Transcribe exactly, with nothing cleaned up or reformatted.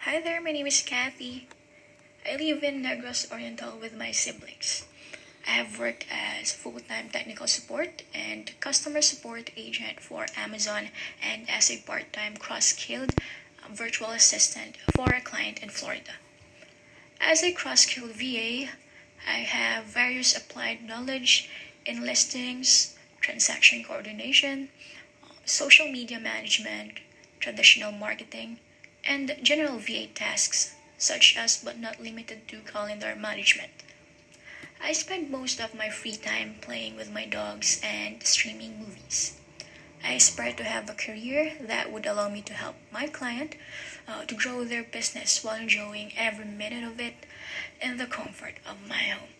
Hi there, my name is Kathy. I live in Negros Oriental with my siblings. I have worked as full-time technical support and customer support agent for Amazon and as a part-time cross-skilled um, virtual assistant for a client in Florida. As a cross-skilled V A, I have various applied knowledge in listings, transaction coordination, social media management, traditional marketing, and general V A tasks, such as but not limited to calendar management. I spend most of my free time playing with my dogs and streaming movies. I aspire to have a career that would allow me to help my client uh, to grow their business while enjoying every minute of it in the comfort of my home.